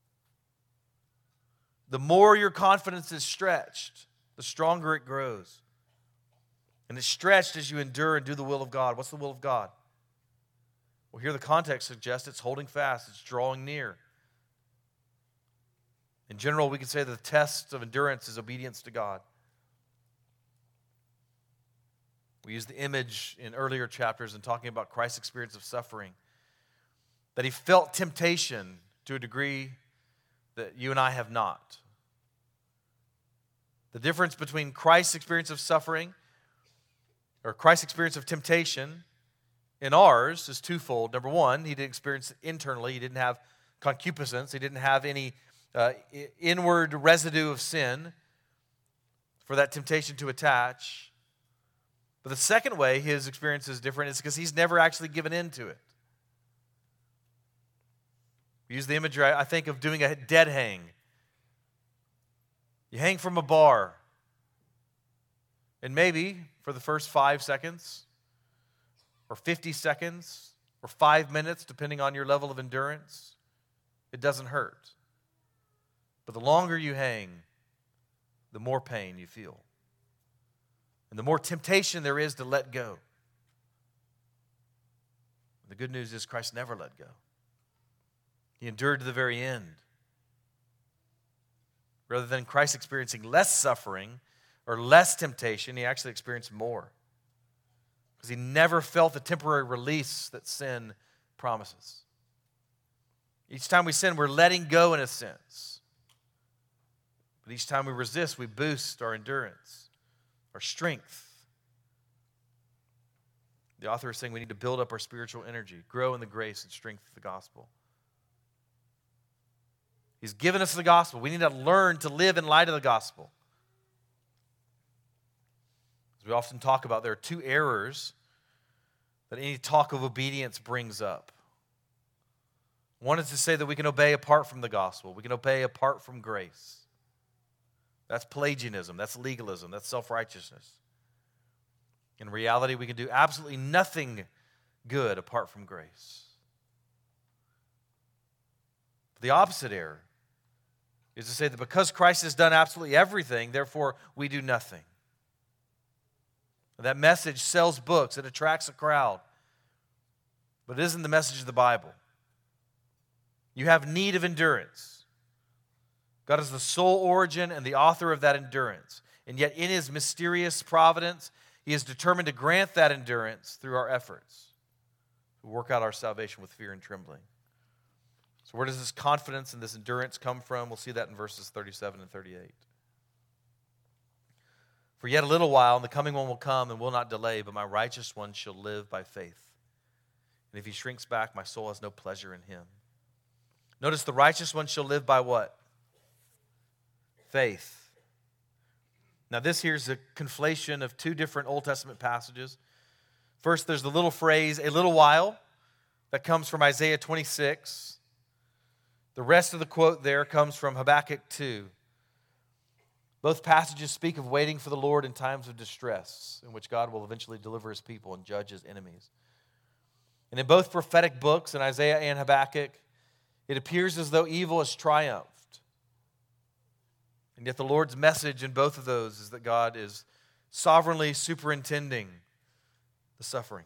Speaker 1: The more your confidence is stretched, the stronger it grows. And it's stretched as you endure and do the will of God. What's the will of God? Well, here the context suggests it's holding fast, it's drawing near. In general, we can say that the test of endurance is obedience to God. We used the image in earlier chapters in talking about Christ's experience of suffering, that he felt temptation to a degree that you and I have not. The difference between Christ's experience of suffering or Christ's experience of temptation and ours is twofold. Number one, he didn't experience it internally. He didn't have concupiscence. He didn't have any uh, inward residue of sin for that temptation to attach. But the second way his experience is different is because he's never actually given in to it. We use the imagery, I think, of doing a dead hang. You hang from a bar, and maybe for the first five seconds, or fifty seconds, or five minutes, depending on your level of endurance, it doesn't hurt. But the longer you hang, the more pain you feel. And the more temptation there is to let go. The good news is Christ never let go. He endured to the very end. Rather than Christ experiencing less suffering or less temptation, he actually experienced more. Because he never felt the temporary release that sin promises. Each time we sin, we're letting go in a sense. But each time we resist, we boost our endurance, our strength. The author is saying we need to build up our spiritual energy, grow in the grace and strength of the gospel. He's given us the gospel. We need to learn to live in light of the gospel. As we often talk about, there are two errors that any talk of obedience brings up. One is to say that we can obey apart from the gospel. We can obey apart from grace. That's Pelagianism. That's legalism. That's self-righteousness. In reality, we can do absolutely nothing good apart from grace. The opposite error is to say that because Christ has done absolutely everything, therefore we do nothing. That message sells books. It attracts a crowd. But it isn't the message of the Bible. You have need of endurance. God is the sole origin and the author of that endurance. And yet in His mysterious providence, He is determined to grant that endurance through our efforts. To work out our salvation with fear and trembling. So where does this confidence and this endurance come from? We'll see that in verses thirty-seven and thirty-eight. For yet a little while, and the coming one will come and will not delay, but my righteous one shall live by faith. And if he shrinks back, my soul has no pleasure in him. Notice the righteous one shall live by what? Faith. Now this here's a conflation of two different Old Testament passages. First, there's the little phrase, a little while, that comes from Isaiah twenty-six. The rest of the quote there comes from Habakkuk two. Both passages speak of waiting for the Lord in times of distress, in which God will eventually deliver His people and judge His enemies. And in both prophetic books, in Isaiah and Habakkuk, it appears as though evil has triumphed. And yet the Lord's message in both of those is that God is sovereignly superintending the suffering.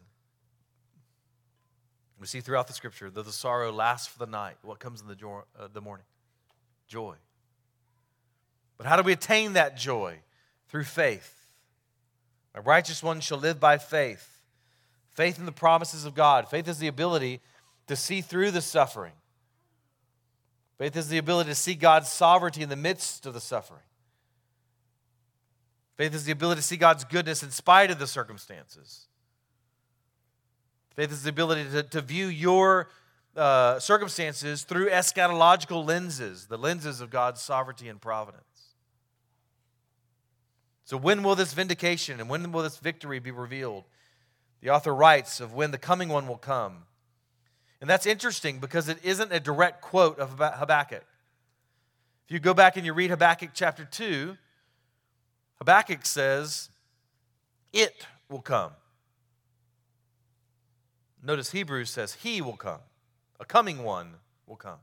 Speaker 1: We see throughout the Scripture that the sorrow lasts for the night. What comes in the, jo- uh, the morning? Joy. But how do we attain that joy? Through faith. My righteous one shall live by faith. Faith in the promises of God. Faith is the ability to see through the suffering. Faith is the ability to see God's sovereignty in the midst of the suffering. Faith is the ability to see God's goodness in spite of the circumstances. Faith is the ability to, to view your uh, circumstances through eschatological lenses, the lenses of God's sovereignty and providence. So when will this vindication and when will this victory be revealed? The author writes of when the coming one will come. And that's interesting because it isn't a direct quote of Habakkuk. If you go back and you read Habakkuk chapter two, Habakkuk says, it will come. Notice Hebrews says, he will come. A coming one will come.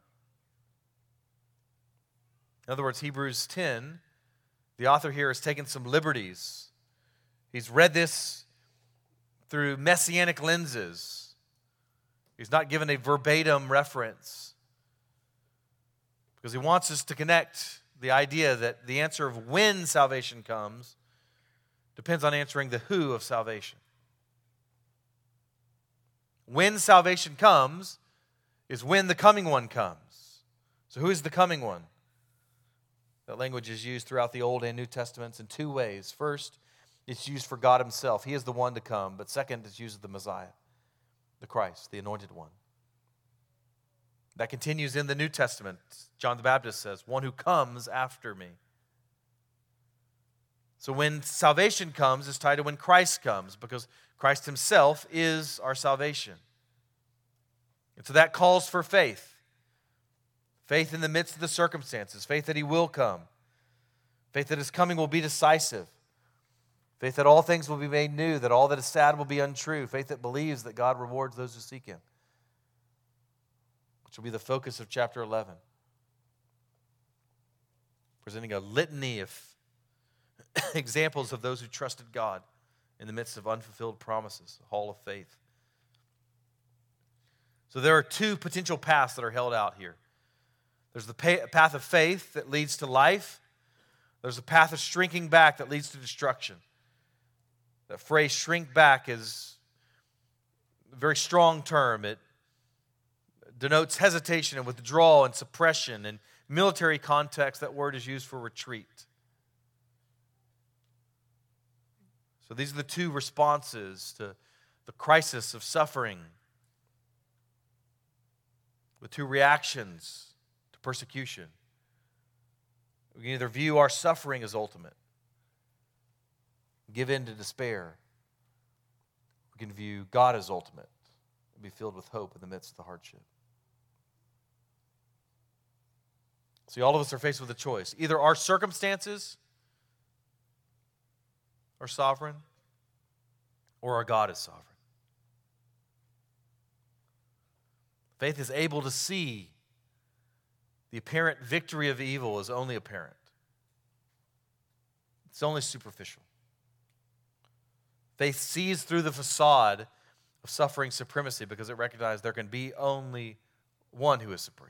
Speaker 1: In other words, Hebrews ten, the author here has taken some liberties. He's read this through messianic lenses. He's not given a verbatim reference because he wants us to connect the idea that the answer of when salvation comes depends on answering the who of salvation. When salvation comes is when the coming one comes. So who is the coming one? That language is used throughout the Old and New Testaments in two ways. First, it's used for God Himself. He is the one to come. But second, it's used of the Messiah, the Christ, the anointed one. That continues in the New Testament. John the Baptist says, one who comes after me. So when salvation comes, it's tied to when Christ comes, because Christ Himself is our salvation. And so that calls for faith. Faith in the midst of the circumstances. Faith that He will come. Faith that His coming will be decisive. Faith that all things will be made new, that all that is sad will be untrue. Faith that believes that God rewards those who seek Him, which will be the focus of chapter eleven. presenting a litany of examples of those who trusted God in the midst of unfulfilled promises, a hall of faith. So there are two potential paths that are held out here. There's the path of faith that leads to life. There's a path of shrinking back that leads to destruction. That phrase, shrink back, is a very strong term. It denotes hesitation and withdrawal and suppression. In military context, that word is used for retreat. So these are the two responses to the crisis of suffering. The two reactions to persecution. We can either view our suffering as ultimate, give in to despair. We can view God as ultimate and be filled with hope in the midst of the hardship. See, all of us are faced with a choice. Either our circumstances are sovereign, or our God is sovereign. Faith is able to see the apparent victory of evil as only apparent. It's only superficial. Faith sees through the facade of suffering supremacy because it recognizes there can be only one who is supreme.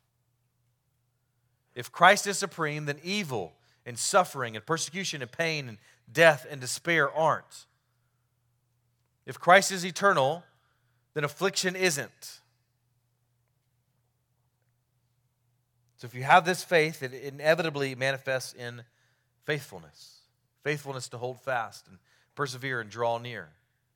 Speaker 1: If Christ is supreme, then evil and suffering and persecution and pain and death and despair aren't. If Christ is eternal, then affliction isn't. So if you have this faith, it inevitably manifests in faithfulness. Faithfulness to hold fast and persevere and draw near.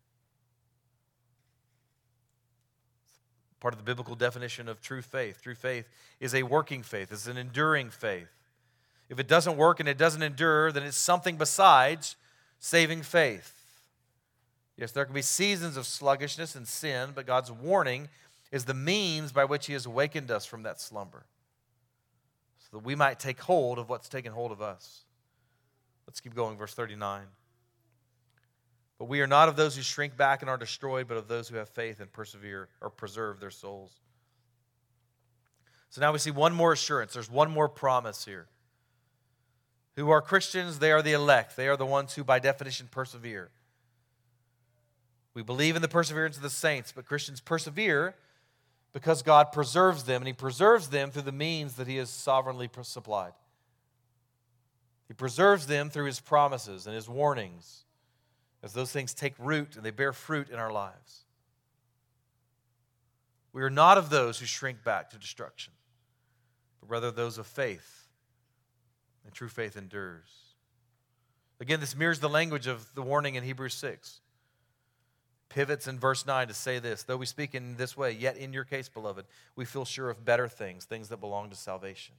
Speaker 1: Part of the biblical definition of true faith. True faith is a working faith. It's an enduring faith. If it doesn't work and it doesn't endure, then it's something besides saving faith. Yes, there can be seasons of sluggishness and sin, but God's warning is the means by which He has awakened us from that slumber, so that we might take hold of what's taken hold of us. Let's keep going, verse thirty-nine. But we are not of those who shrink back and are destroyed, but of those who have faith and persevere or preserve their souls. So now we see one more assurance. There's one more promise here. Who are Christians? They are the elect. They are the ones who by definition persevere. We believe in the perseverance of the saints, but Christians persevere because God preserves them, and He preserves them through the means that He has sovereignly supplied. He preserves them through His promises and His warnings as those things take root and they bear fruit in our lives. We are not of those who shrink back to destruction, but rather those of faith, and true faith endures. Again, this mirrors the language of the warning in Hebrews six. Pivots in verse nine to say this: though we speak in this way, yet in your case, beloved, we feel sure of better things, things that belong to salvation.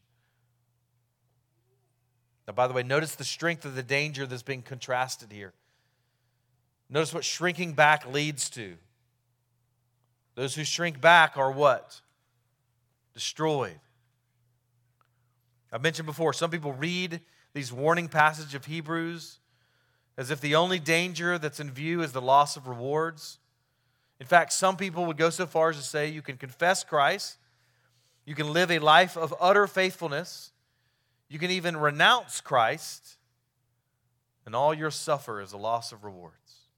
Speaker 1: Now, by the way, notice the strength of the danger that's being contrasted here. Notice what shrinking back leads to. Those who shrink back are what? Destroyed. I've mentioned before, some people read these warning passages of Hebrews as if the only danger that's in view is the loss of rewards. In fact, some people would go so far as to say you can confess Christ, you can live a life of utter faithfulness, you can even renounce Christ, and all you'll suffer is a loss of rewards.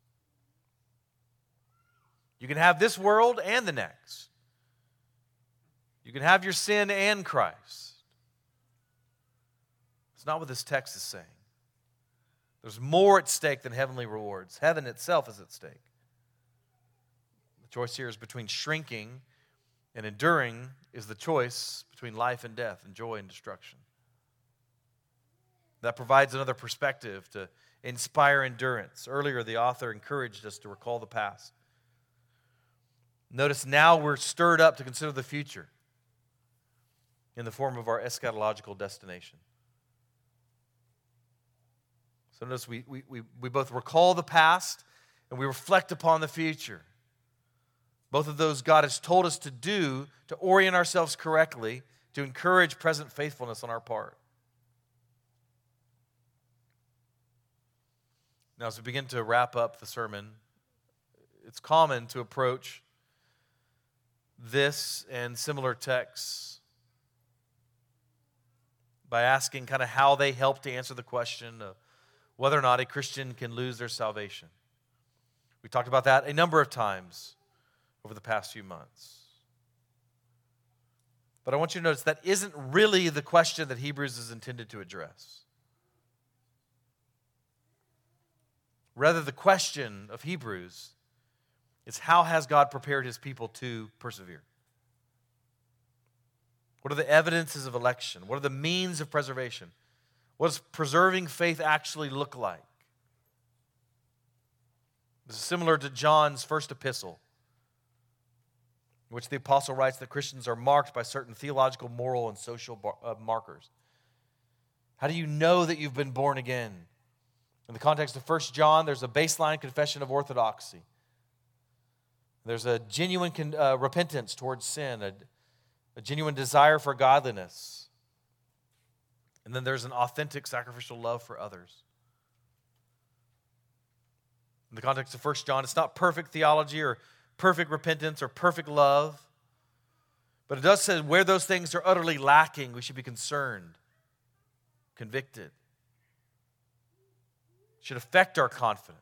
Speaker 1: You can have this world and the next. You can have your sin and Christ. It's not what this text is saying. There's more at stake than heavenly rewards. Heaven itself is at stake. The choice here is between shrinking and enduring is the choice between life and death and joy and destruction. That provides another perspective to inspire endurance. Earlier, the author encouraged us to recall the past. Notice now we're stirred up to consider the future in the form of our eschatological destination. So notice we, we, we, we both recall the past and we reflect upon the future. Both of those God has told us to do to orient ourselves correctly, to encourage present faithfulness on our part. Now, as we begin to wrap up the sermon, it's common to approach this and similar texts by asking kind of how they help to answer the question of whether or not a Christian can lose their salvation. We talked about that a number of times over the past few months. But I want you to notice that isn't really the question that Hebrews is intended to address. Rather, the question of Hebrews is, how has God prepared his people to persevere? What are the evidences of election? What are the means of preservation? What does preserving faith actually look like? This is similar to John's first epistle, in which the apostle writes that Christians are marked by certain theological, moral, and social bar- uh, markers. How do you know that you've been born again? In the context of First John, there's a baseline confession of orthodoxy. There's a genuine con- uh, repentance towards sin, a, a genuine desire for godliness. And then there's an authentic sacrificial love for others. In the context of First John, it's not perfect theology or perfect repentance or perfect love, but it does say where those things are utterly lacking, we should be concerned, convicted. It should affect our confidence.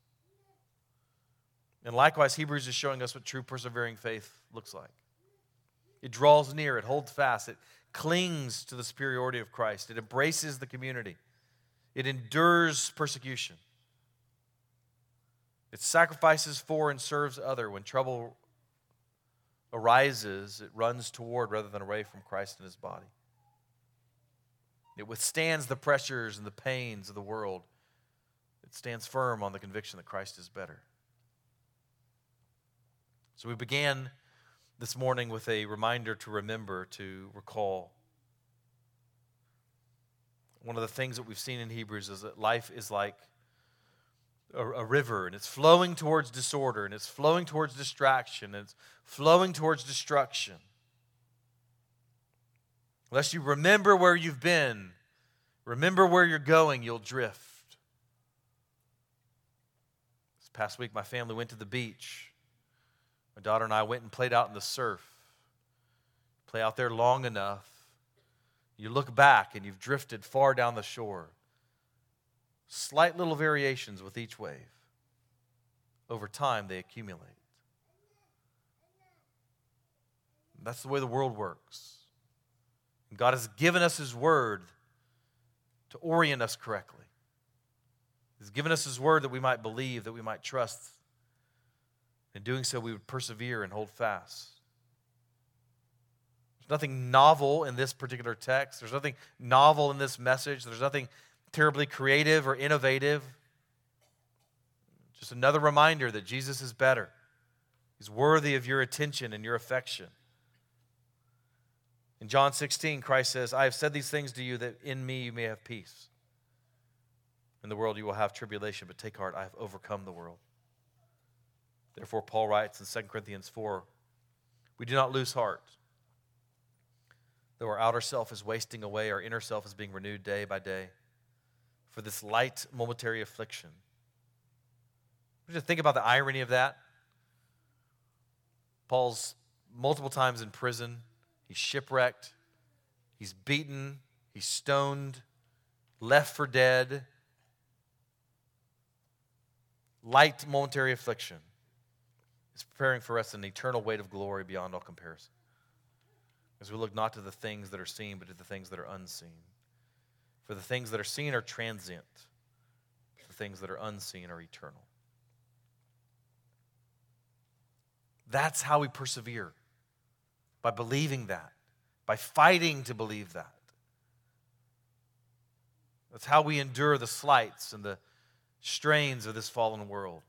Speaker 1: And likewise, Hebrews is showing us what true persevering faith looks like. It draws near, it holds fast, it clings to the superiority of Christ, it embraces the community, it endures persecution. It sacrifices for and serves other. When trouble arises, it runs toward rather than away from Christ and his body. It withstands the pressures and the pains of the world. It stands firm on the conviction that Christ is better. So we began this morning with a reminder to remember, to recall. One of the things that we've seen in Hebrews is that life is like A, a river, and it's flowing towards disorder, and it's flowing towards distraction, and it's flowing towards destruction. Unless you remember where you've been, remember where you're going, you'll drift. This past week, my family went to the beach. My daughter and I went and played out in the surf. Play out there long enough, you look back and you've drifted far down the shore. Slight little variations with each wave. Over time, they accumulate. That's the way the world works. And God has given us his word to orient us correctly. He's given us his word that we might believe, that we might trust. In doing so, we would persevere and hold fast. There's nothing novel in this particular text. There's nothing novel in this message. There's nothing terribly creative or innovative. Just another reminder that Jesus is better. He's worthy of your attention and your affection. In John sixteen, Christ says, I have said these things to you that in me you may have peace. In the world you will have tribulation, but take heart, I have overcome the world. Therefore, Paul writes in Second Corinthians four, we do not lose heart. Though our outer self is wasting away, our inner self is being renewed day by day. For this light momentary affliction. Just think about the irony of that. Paul's multiple times in prison. He's shipwrecked. He's beaten. He's stoned. Left for dead. Light momentary affliction is preparing for us an eternal weight of glory beyond all comparison. As we look not to the things that are seen, but to the things that are unseen. For the things that are seen are transient. The things that are unseen are eternal. That's how we persevere. By believing that. By fighting to believe that. That's how we endure the slights and the strains of this fallen world.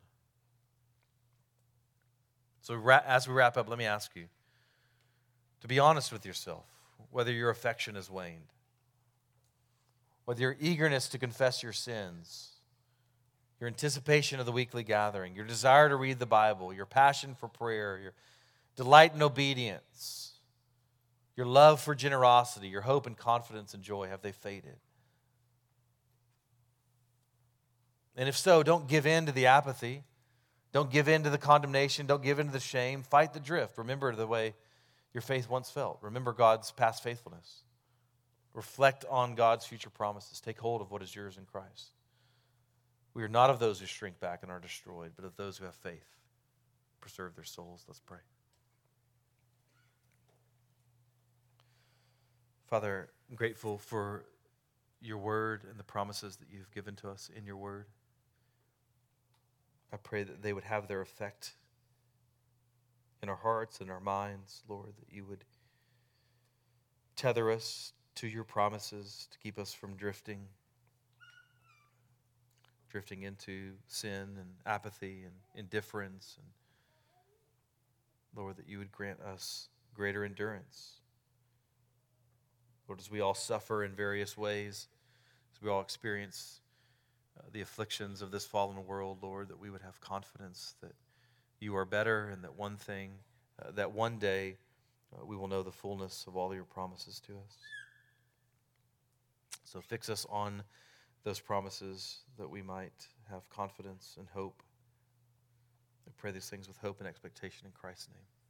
Speaker 1: So as we wrap up, let me ask you to be honest with yourself, whether your affection has waned. Whether your eagerness to confess your sins, your anticipation of the weekly gathering, your desire to read the Bible, your passion for prayer, your delight in obedience, your love for generosity, your hope and confidence and joy, have they faded? And if so, don't give in to the apathy. Don't give in to the condemnation. Don't give in to the shame. Fight the drift. Remember the way your faith once felt. Remember God's past faithfulness. Reflect on God's future promises. Take hold of what is yours in Christ. We are not of those who shrink back and are destroyed, but of those who have faith, preserve their souls. Let's pray. Father, I'm grateful for your word and the promises that you've given to us in your word. I pray that they would have their effect in our hearts and our minds, Lord, that you would tether us to your promises to keep us from drifting, drifting into sin and apathy and indifference. And Lord, that you would grant us greater endurance. Lord, as we all suffer in various ways, as we all experience uh, the afflictions of this fallen world, Lord, that we would have confidence that you are better and that one thing, uh, that one day uh, we will know the fullness of all your promises to us. So fix us on those promises that we might have confidence and hope. I pray these things with hope and expectation in Christ's name.